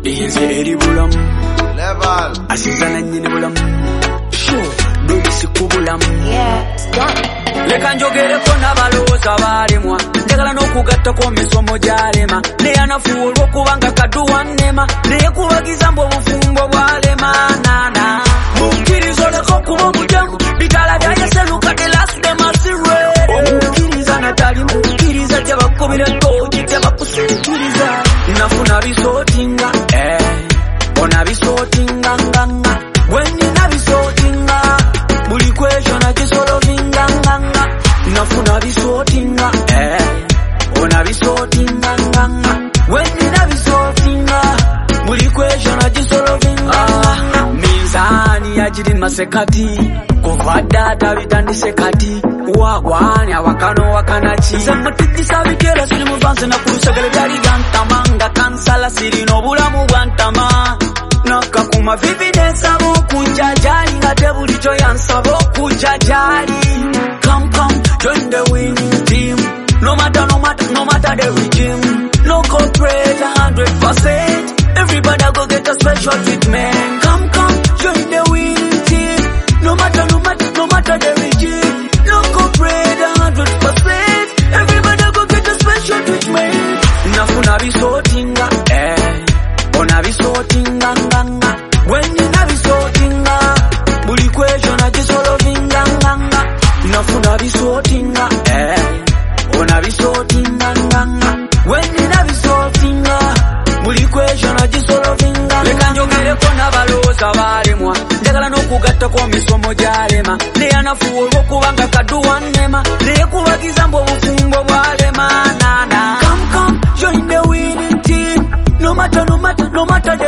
Easy eri bulam Level asizana nyini bulam Sure Dodi siku bulam Yeah, it's done. Leka njogere kona baloza balemwa njagala n'okugatta ko misomo gyalema naye anafuwa olw'okubanga kaduwa nnema naye kubagiza mbu obufumbo bwalema nana mukkiriza oleka okuba omujamu bitala byayeseluka the last day masirwe omukkiriza natali mukkiriza gyebakubira togi gyebakusikiriza nafuna bisootinga ona bisootinga nganga bwenina bisootinga buli question agisolovinga nganga nafuna bisootinga ona bisootinga nganga bwenina bisootinga buli question agisolovinga mizani yagirima sekati kuva data bitandise kati wagwani awakano wakanaki semutigisa bigera siri muvanze nakulusagala byali gantamanga kansala siri n'obulamu bwantama nakakuma vivi nesaba okujja gyali nga tebulikyo yansaba okujja gyali come join the winning team no matter the regime no corporate 100% everybody go get a special treatment come join the winning team no matter the regime no corporate 100% everybody go get a special treatment nafuna bisootinga ona bisootinga nganga bwenina bisootinga buli question agisolovinga nganga nafuna bisootinga ona bisootinga nganga bwenina bisootinga buli question agisolovinga leka njogereko n'abalooza balemwa njagala n'okugattako misomo gyalema naye anafuwa olw'okubanga kaduwa nnema naye kubagiza mbu obufumbo bwalema nana come join the winning team no matter the